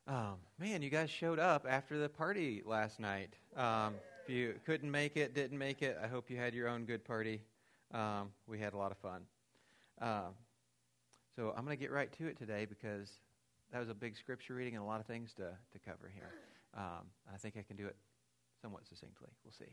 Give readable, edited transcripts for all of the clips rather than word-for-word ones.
Man, you guys showed up after the party last night. If you couldn't make it, didn't make it, I hope you had your own good party. We had a lot of fun. So I'm going to get right to it today because that was a big scripture reading and a lot of things to cover here. I think I can do it somewhat succinctly. We'll see.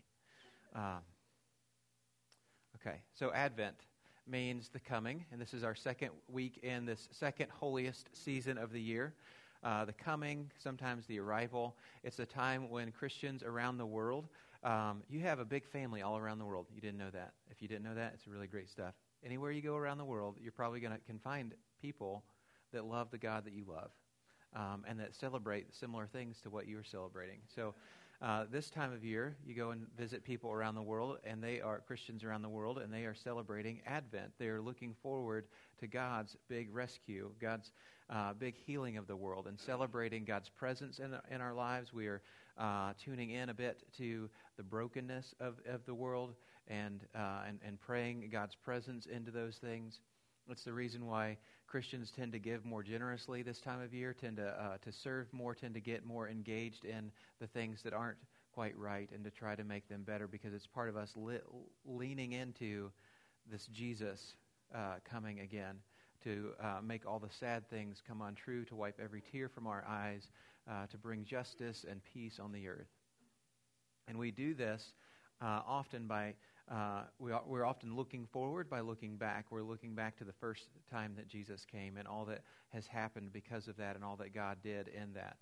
Okay, so Advent means the coming, and this is our second week in this second holiest season of the year. The coming, sometimes the arrival. It's a time when Christians around the world, you have a big family all around the world. You didn't know that. If you didn't know that, it's really great stuff. Anywhere you go around the world, you're probably can find people that love the God that you love, and that celebrate similar things to what you are celebrating. So this time of year, you go and visit people around the world, and they are Christians around the world, and they are celebrating Advent. They are looking forward to God's big rescue, God's big healing of the world, and celebrating God's presence in our lives. We are tuning in a bit to the brokenness of the world and praying God's presence into those things. It's the reason why Christians tend to give more generously this time of year, tend to serve more, tend to get more engaged in the things that aren't quite right and to try to make them better, because it's part of us leaning into this Jesus coming again to make all the sad things come untrue, to wipe every tear from our eyes, to bring justice and peace on the earth. And we do this often by we're often looking forward by looking back. We're looking back to the first time that Jesus came and all that has happened because of that and all that God did in that.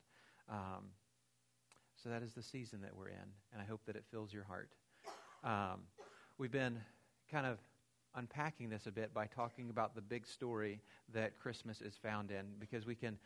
So that is the season that we're in, and I hope that it fills your heart. We've been kind of unpacking this a bit by talking about the big story that Christmas is found in, because we can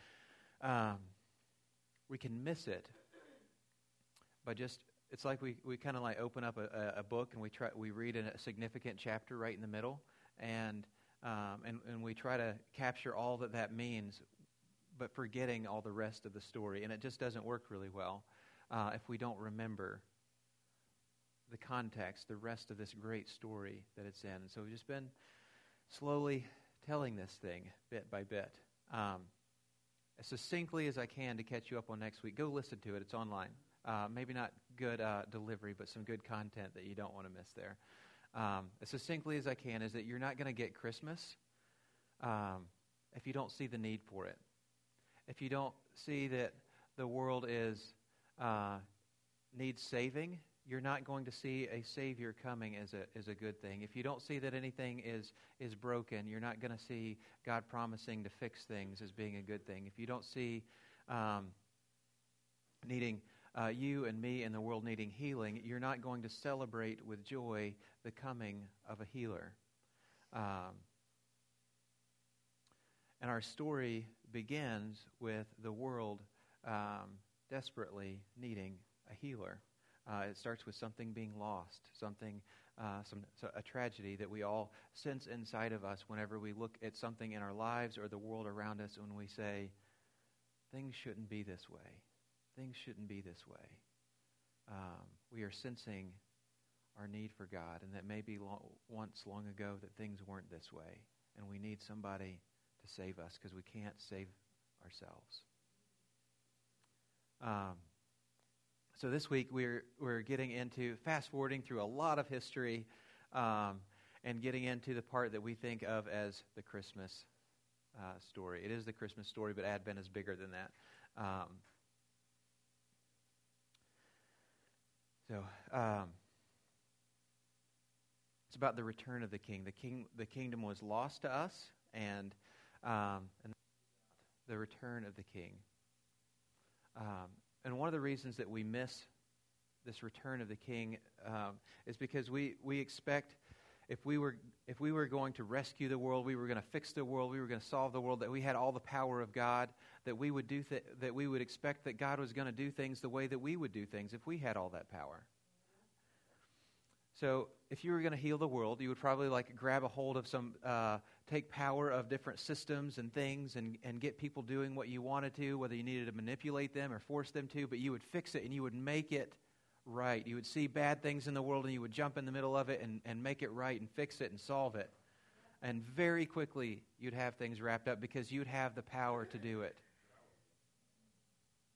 miss it by just. It's like we kind of like open up a book and we read a significant chapter right in the middle, and we try to capture all that means, but forgetting all the rest of the story, and it just doesn't work really well if we don't remember the context, the rest of this great story that it's in. And so we've just been slowly telling this thing bit by bit, as succinctly as I can to catch you up on next week. Go listen to it; it's online. Maybe not good delivery, but some good content that you don't want to miss there. As succinctly as I can is that you're not going to get Christmas if you don't see the need for it. If you don't see that the world needs saving, you're not going to see a Savior coming as a good thing. If you don't see that anything is broken, you're not going to see God promising to fix things as being a good thing. If you don't see needing you and me and the world needing healing, you're not going to celebrate with joy the coming of a healer. And our story begins with the world desperately needing a healer. It starts with something being lost, a tragedy that we all sense inside of us whenever we look at something in our lives or the world around us, when we say, things shouldn't be this way. Things shouldn't be this way. We are sensing our need for God, and that maybe once long ago that things weren't this way, and we need somebody to save us because we can't save ourselves. So this week we're getting into fast-forwarding through a lot of history and getting into the part that we think of as the Christmas story. It is the Christmas story, but Advent is bigger than that. It's about the return of the King. The kingdom was lost to us, and the return of the King. And one of the reasons that we miss this return of the King is because we expect if we were going to rescue the world, we were going to fix the world, we were going to solve the world, that we had all the power of God, that we would that we would expect that God was going to do things the way that we would do things if we had all that power. So if you were going to heal the world, you would probably grab a hold of take power of different systems and things and get people doing what you wanted to, whether you needed to manipulate them or force them to, but you would fix it and you would make it right. You would see bad things in the world and you would jump in the middle of it and make it right and fix it and solve it. And very quickly you'd have things wrapped up because you'd have the power to do it.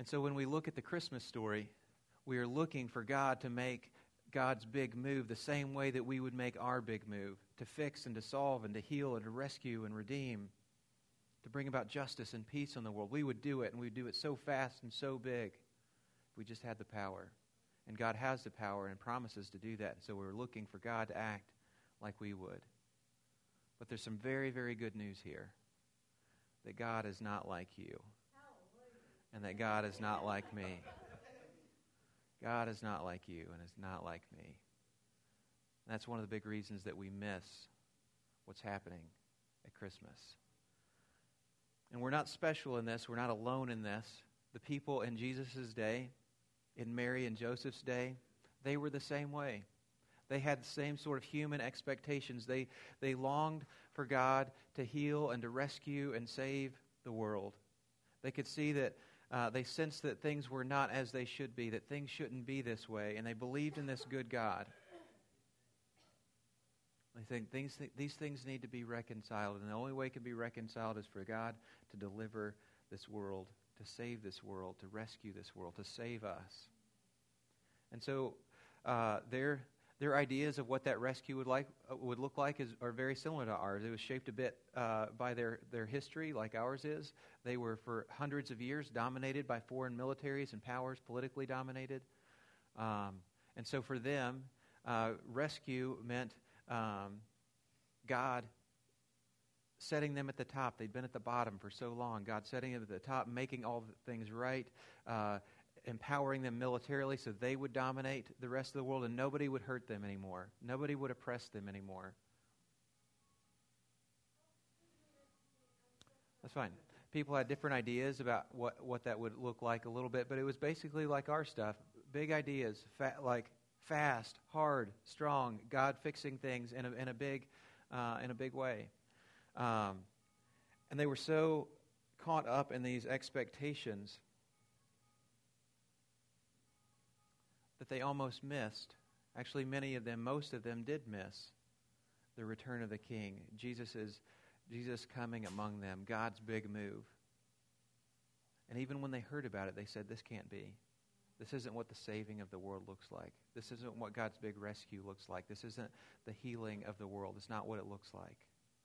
And so when we look at the Christmas story, we are looking for God to make God's big move the same way that we would make our big move, to fix and to solve and to heal and to rescue and redeem, to bring about justice and peace in the world. We would do it, and we would do it so fast and so big if we just had the power. And God has the power and promises to do that. So we're looking for God to act like we would. But there's some very, very good news here. That God is not like you. And that God is not like me. God is not like you and is not like me. And that's one of the big reasons that we miss what's happening at Christmas. And we're not special in this. We're not alone in this. The people in Jesus' day, in Mary and Joseph's day, they were the same way. They had the same sort of human expectations. They longed for God to heal and to rescue and save the world. They could see that they sensed that things were not as they should be, that things shouldn't be this way, and they believed in this good God. They think these things need to be reconciled, and the only way it can be reconciled is for God to deliver this world, to save this world, to rescue this world, to save us. And so their ideas of what that rescue would look like are very similar to ours. It was shaped a bit by their history, like ours is. They were for hundreds of years dominated by foreign militaries and powers, politically dominated. And so for them, rescue meant God setting them at the top. They'd been at the bottom for so long. God setting them at the top, making all the things right, empowering them militarily so they would dominate the rest of the world and nobody would hurt them anymore. Nobody would oppress them anymore. That's fine. People had different ideas about what that would look like a little bit, but it was basically like our stuff. Big ideas, like fast, hard, strong, God fixing things in a big way. And they were so caught up in these expectations that they almost missed. Actually, most of them did miss the return of the King. Jesus coming among them, God's big move. And even when they heard about it, they said, this can't be. This isn't what the saving of the world looks like. This isn't what God's big rescue looks like. This isn't the healing of the world. It's not what it looks like.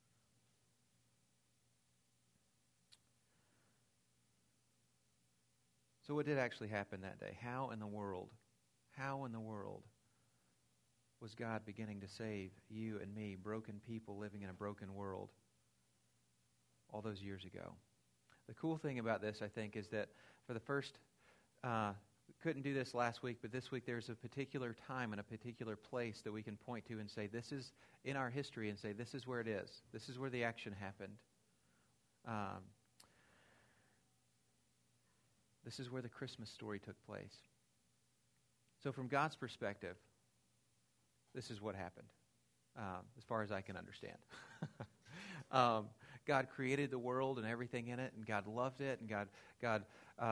So what did actually happen that day? How in the world was God beginning to save you and me, broken people living in a broken world, all those years ago? The cool thing about this, I think, is that for the first, we couldn't do this last week, but this week there's a particular time and a particular place that we can point to and say, this is in our history, and say, this is where it is. This is where the action happened. This is where the Christmas story took place. So from God's perspective, this is what happened, as far as I can understand. God created the world and everything in it, and God loved it, and God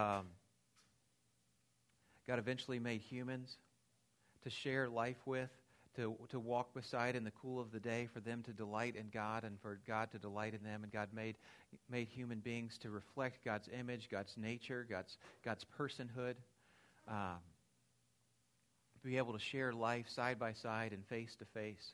eventually made humans to share life with, to walk beside in the cool of the day, for them to delight in God and for God to delight in them. And God made human beings to reflect God's image, God's nature, God's personhood, be able to share life side by side and face to face.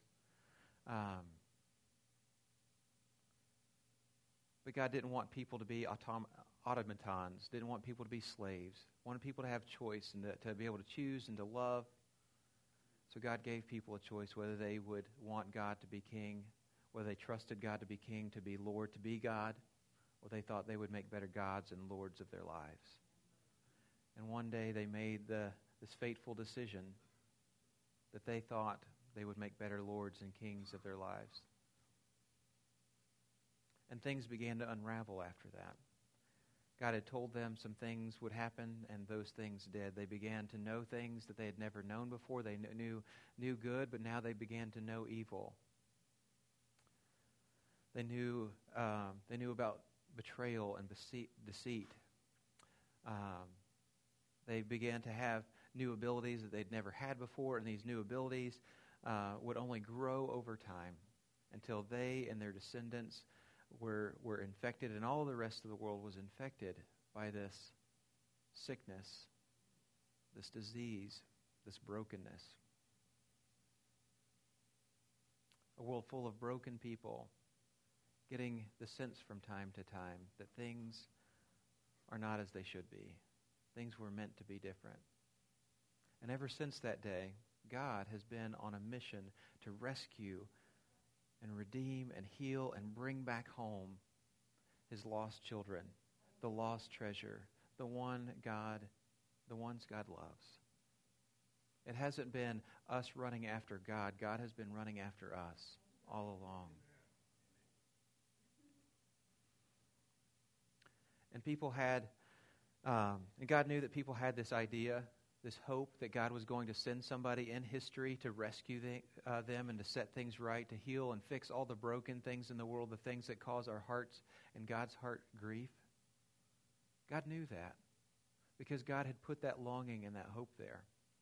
But God didn't want people to be automatons, didn't want people to be slaves, wanted people to have choice and to be able to choose and to love. So God gave people a choice whether they would want God to be king, whether they trusted God to be king, to be Lord, to be God, or they thought they would make better gods and lords of their lives. And one day they made this fateful decision that they thought they would make better lords and kings of their lives. And things began to unravel after that. God had told them some things would happen, and those things did. They began to know things that they had never known before. They knew good, but now they began to know evil. They knew about betrayal and deceit. They began to have new abilities that they'd never had before, and these new abilities would only grow over time until they and their descendants were infected, and all the rest of the world was infected by this sickness, this disease, this brokenness. A world full of broken people getting the sense from time to time that things are not as they should be. Things were meant to be different. And ever since that day, God has been on a mission to rescue and redeem and heal and bring back home his lost children, the lost treasure, the ones God loves. It hasn't been us running after God. God has been running after us all along. And people had, and God knew that people had this idea, this hope that God was going to send somebody in history to rescue them and to set things right, to heal and fix all the broken things in the world, the things that cause our hearts and God's heart grief. God knew that because God had put that longing and that hope there.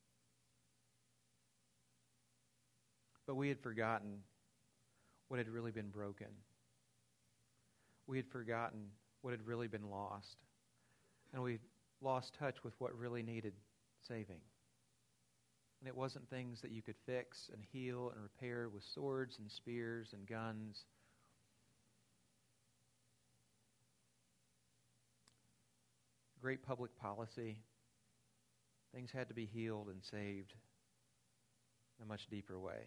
But we had forgotten what had really been broken. We had forgotten what had really been lost. And we lost touch with what really needed saving. And it wasn't things that you could fix and heal and repair with swords and spears and guns. Great public policy. Things had to be healed and saved in a much deeper way.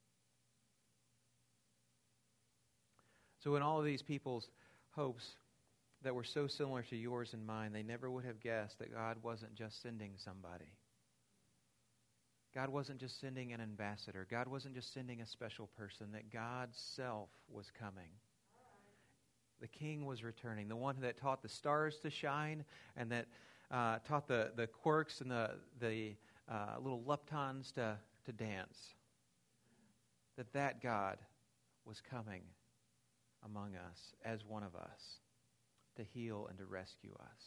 So in all of these people's hopes that were so similar to yours and mine, they never would have guessed that God wasn't just sending somebody. God wasn't just sending an ambassador. God wasn't just sending a special person, that God's self was coming. The King was returning, the one that taught the stars to shine and that taught the quirks and the little leptons to dance. That God was coming among us as one of us to heal and to rescue us.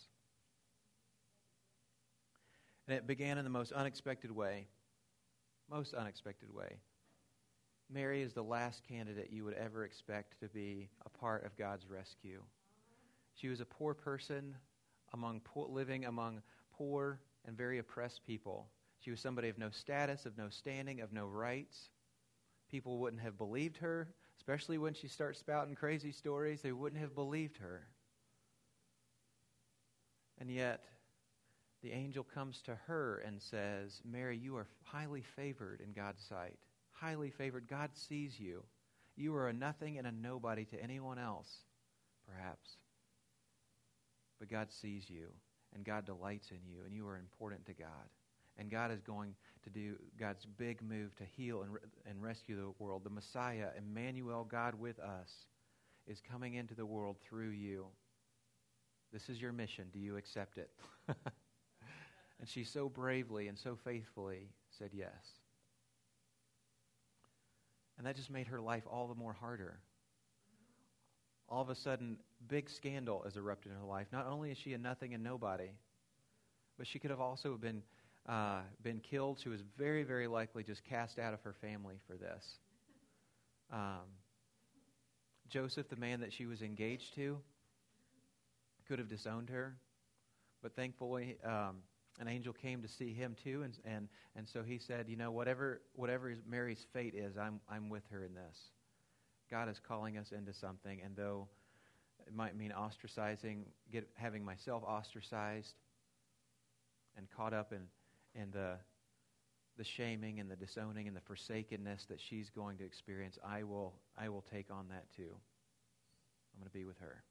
And it began in the most unexpected way. Most unexpected way. Mary is the last candidate you would ever expect to be a part of God's rescue. She was a poor person living among poor and very oppressed people. She was somebody of no status, of no standing, of no rights. People wouldn't have believed her, especially when she starts spouting crazy stories. They wouldn't have believed her. And yet, the angel comes to her and says, Mary, you are highly favored in God's sight. Highly favored. God sees you. You are a nothing and a nobody to anyone else, perhaps. But God sees you, and God delights in you, and you are important to God. And God is going to do God's big move to heal and rescue the world. The Messiah, Emmanuel, God with us, is coming into the world through you. This is your mission. Do you accept it? And she so bravely and so faithfully said yes. And that just made her life all the more harder. All of a sudden, big scandal has erupted in her life. Not only is she a nothing and nobody, but she could have also been killed. She was very, very likely just cast out of her family for this. Joseph, the man that she was engaged to, could have disowned her, but thankfully an angel came to see him too, and so he said, you know, whatever Mary's fate is, I'm with her in this. God is calling us into something, and though it might mean having myself ostracized and caught up in the shaming and the disowning and the forsakenness that she's going to experience, I will take on that too. I'm going to be with her.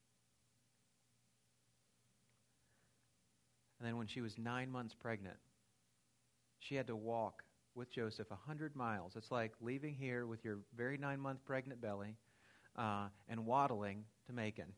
And then when she was 9 months pregnant, she had to walk with Joseph 100 miles. It's like leaving here with your very 9-month pregnant belly and waddling to Macon.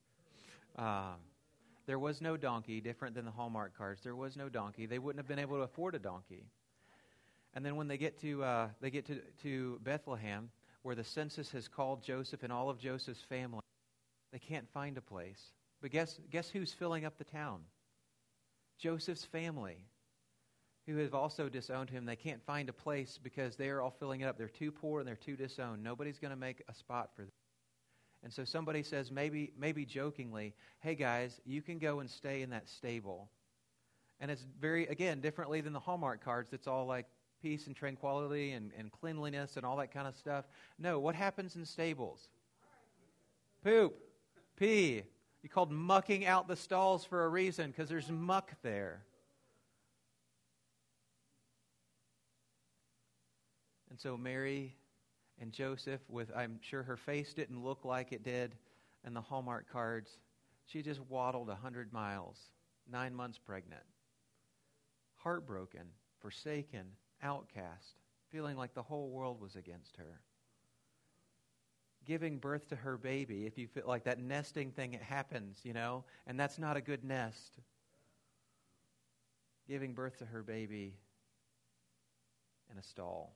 There was no donkey, different than the Hallmark cards. There was no donkey. They wouldn't have been able to afford a donkey. And then when they get to Bethlehem, where the census has called Joseph and all of Joseph's family, they can't find a place. But guess who's filling up the town? Joseph's family, who have also disowned him. They can't find a place because they're all filling it up. They're too poor and they're too disowned. Nobody's going to make a spot for them. And so somebody says, maybe jokingly, hey guys, you can go and stay in that stable And it's very, again, differently than the Hallmark cards. It's all like peace and tranquility and cleanliness and all that kind of stuff. No, what happens in stables? Poop, pee. You called mucking out the stalls for a reason, because there's muck there. And so Mary and Joseph, I'm sure her face didn't look like it did in the Hallmark cards. She just waddled 100 miles, 9 months pregnant, heartbroken, forsaken, outcast, feeling like the whole world was against her. Giving birth to her baby, if you feel like that nesting thing, it happens, and that's not a good nest. Giving birth to her baby in a stall.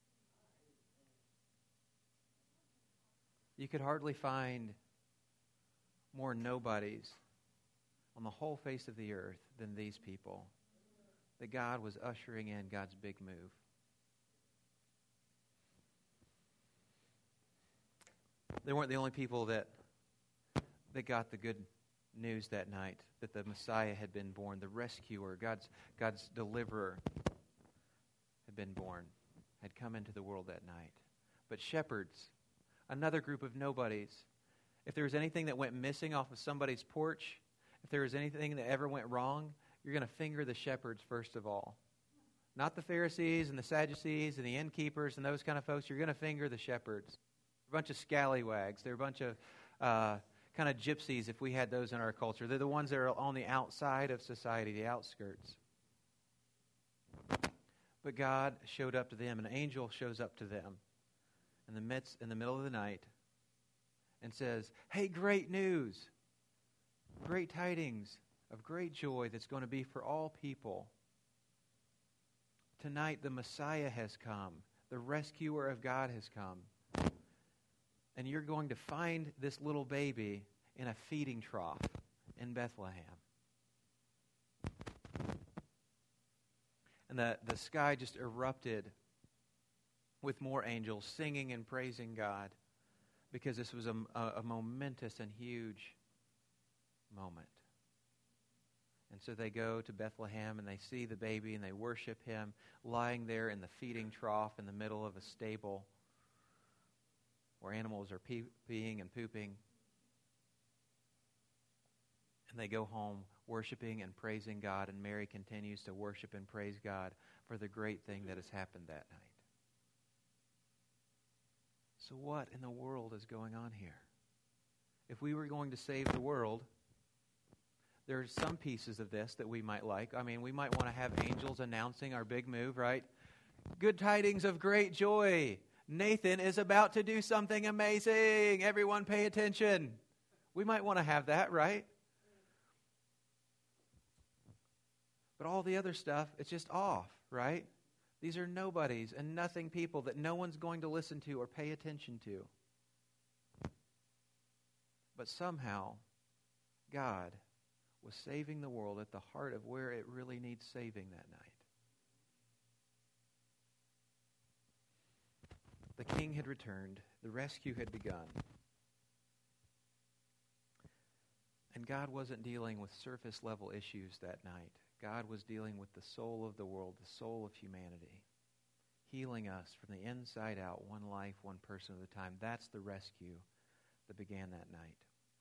You could hardly find more nobodies on the whole face of the earth than these people, that God was ushering in God's big move. They weren't the only people that got the good news that night, that the Messiah had been born, the rescuer, God's deliverer had been born, had come into the world that night. But shepherds, another group of nobodies. If there was anything that went missing off of somebody's porch, if there was anything that ever went wrong, you're going to finger the shepherds first of all. Not the Pharisees and the Sadducees and the innkeepers and those kind of folks. You're going to finger the shepherds. They're a bunch of scallywags. They're a bunch of kind of gypsies, if we had those in our culture. They're the ones that are on the outside of society, the outskirts. But God showed up to them. An angel shows up to them in the middle of the night and says, hey, great news, great tidings of great joy that's going to be for all people. Tonight the Messiah has come. The rescuer of God has come. And you're going to find this little baby in a feeding trough in Bethlehem. And the sky just erupted with more angels singing and praising God, because this was a momentous and huge moment. And so they go to Bethlehem and they see the baby and they worship him lying there in the feeding trough in the middle of a stable where animals are peeing and pooping. And they go home worshiping and praising God, and Mary continues to worship and praise God for the great thing that has happened that night. So what in the world is going on here? If we were going to save the world, there are some pieces of this that we might like. I mean, we might want to have angels announcing our big move, right? Good tidings of great joy. Nathan is about to do something amazing. Everyone pay attention. We might want to have that, right? But all the other stuff, it's just off, right? These are nobodies and nothing people that no one's going to listen to or pay attention to. But somehow, God was saving the world at the heart of where it really needs saving that night. The king had returned. The rescue had begun. And God wasn't dealing with surface level issues that night. God was dealing with the soul of the world, the soul of humanity, healing us from the inside out, one life, one person at a time. That's the rescue that began that night.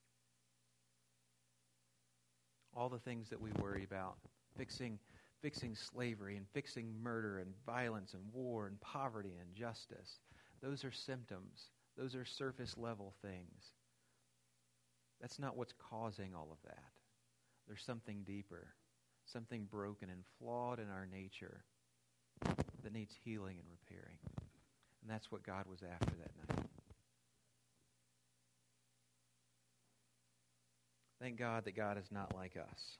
All the things that we worry about, fixing slavery and fixing murder and violence and war and poverty and injustice, those are symptoms. Those are surface level things. That's not what's causing all of that. There's something deeper, something broken and flawed in our nature that needs healing and repairing. And that's what God was after that night. Thank God that God is not like us.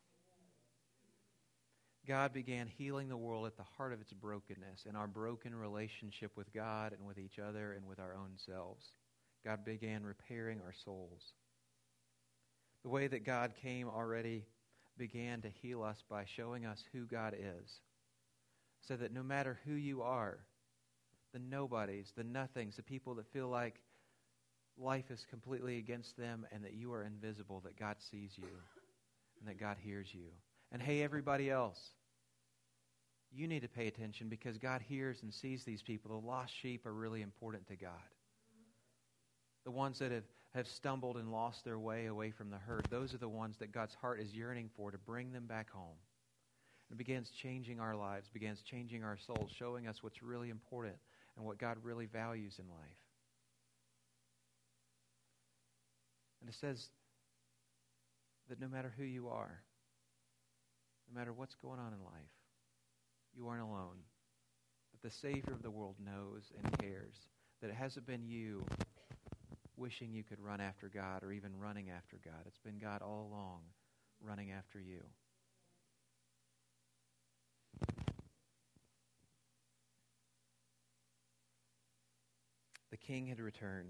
God began healing the world at the heart of its brokenness and our broken relationship with God and with each other and with our own selves. God began repairing our souls. The way that God came already began to heal us by showing us who God is, so that no matter who you are, the nobodies, the nothings, the people that feel like life is completely against them and that you are invisible, that God sees you and that God hears you And hey, everybody else, you need to pay attention because God hears and sees these people. The lost sheep are really important to God. The ones that have stumbled and lost their way away from the herd, those are the ones that God's heart is yearning for, to bring them back home. It begins changing our lives, begins changing our souls, showing us what's really important and what God really values in life. And it says that no matter who you are, no matter what's going on in life, you aren't alone. That the Savior of the world knows and cares. That it hasn't been you wishing you could run after God or even running after God. It's been God all along running after you. The king had returned.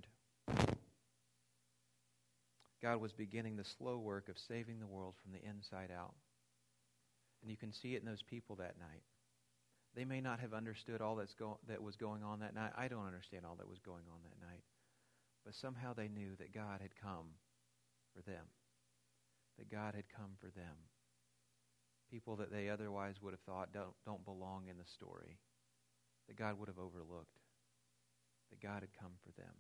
God was beginning the slow work of saving the world from the inside out. And you can see it in those people that night. They may not have understood all that was going on that night. I don't understand all that was going on that night. But somehow they knew that God had come for them. That God had come for them. People that they otherwise would have thought don't belong in the story. That God would have overlooked. That God had come for them.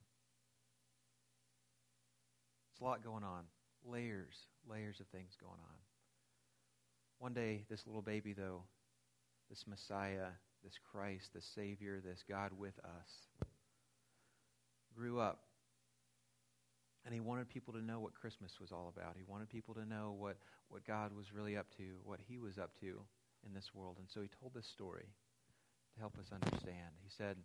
There's a lot going on. Layers of things going on. One day, this little baby, though, this Messiah, this Christ, this Savior, this God with us, grew up. And he wanted people to know what Christmas was all about. He wanted people to know what God was really up to, what he was up to in this world. And so he told this story to help us understand. He said,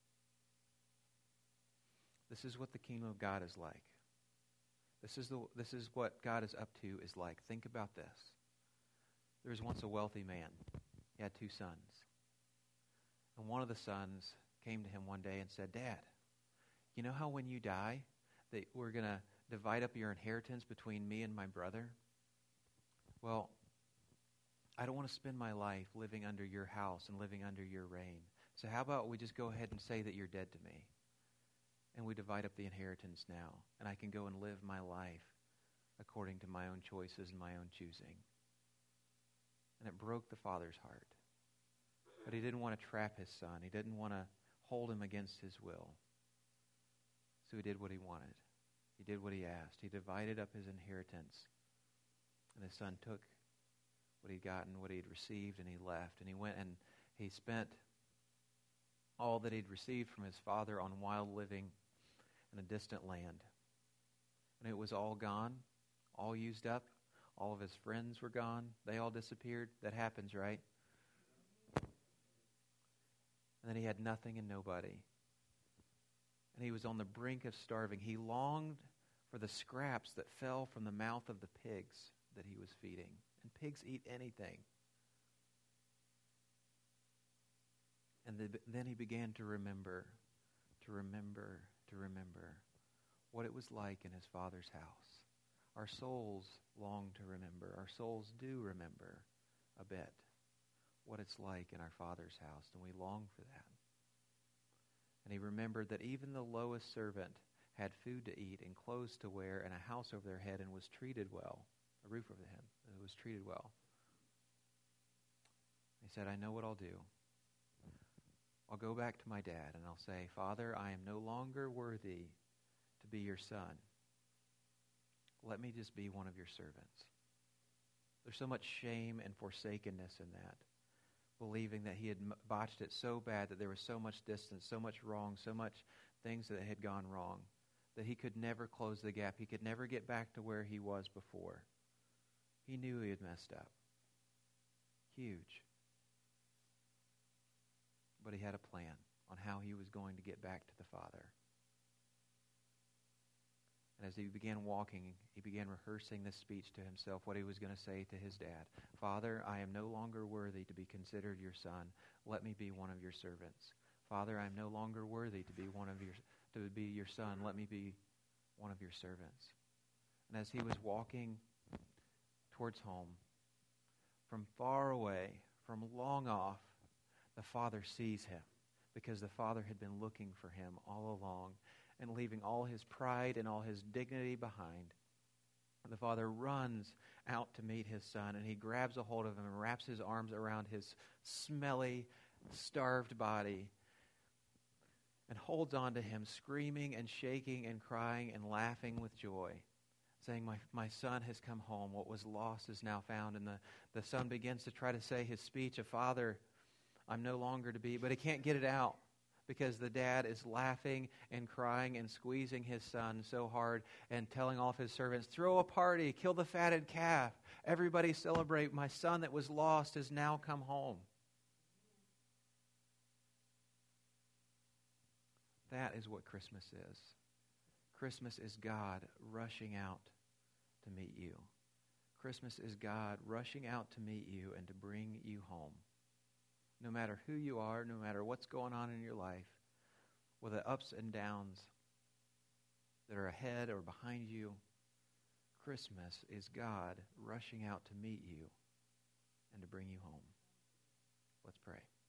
this is what the kingdom of God is like. This is what God is up to is like. Think about this. There was once a wealthy man. He had 2 sons. And one of the sons came to him one day and said, Dad, you know how when you die, that we're going to divide up your inheritance between me and my brother? Well, I don't want to spend my life living under your house and living under your reign. So how about we just go ahead and say that you're dead to me? And we divide up the inheritance now. And I can go and live my life according to my own choices and my own choosing. And it broke the father's heart. But he didn't want to trap his son. He didn't want to hold him against his will. So he did what he wanted. He did what he asked. He divided up his inheritance. And his son took what he'd gotten, what he'd received, and he left. And he went and he spent all that he'd received from his father on wild living in a distant land. And it was all gone, all used up. All of his friends were gone. They all disappeared. That happens, right? And then he had nothing and nobody. And he was on the brink of starving. He longed for the scraps that fell from the mouth of the pigs that he was feeding. And pigs eat anything. And then he began to remember what it was like in his Father's house. Our souls long to remember. Our souls do remember a bit what it's like in our Father's house, and we long for that. And he remembered that even the lowest servant had food to eat and clothes to wear and a house over their head and was treated well, a roof over their head, and was treated well. He said, I know what I'll do. I'll go back to my dad and I'll say, Father, I am no longer worthy to be your son. Let me just be one of your servants. There's so much shame and forsakenness in that. Believing that he had botched it so bad, that there was so much distance, so much wrong, so much things that had gone wrong, that he could never close the gap. He could never get back to where he was before. He knew he had messed up. Huge. But he had a plan on how he was going to get back to the Father. And as he began walking, he began rehearsing this speech to himself, what he was going to say to his dad. Father, I am no longer worthy to be considered your son. Let me be one of your servants. Father, I am no longer worthy to be your son. Let me be one of your servants. And as he was walking towards home, from far away, from long off, the Father sees him, because the Father had been looking for him all along and leaving all his pride and all his dignity behind. The father runs out to meet his son, and he grabs a hold of him and wraps his arms around his smelly, starved body and holds on to him, screaming and shaking and crying and laughing with joy, saying, my son has come home. What was lost is now found. And the son begins to try to say his speech of, Father, I'm no longer to be, but he can't get it out because the dad is laughing and crying and squeezing his son so hard and telling all of his servants, throw a party, kill the fatted calf. Everybody celebrate. My son that was lost has now come home. That is what Christmas is. Christmas is God rushing out to meet you. Christmas is God rushing out to meet you and to bring you home. No matter who you are, no matter what's going on in your life, with the ups and downs that are ahead or behind you, Christmas is God rushing out to meet you and to bring you home. Let's pray.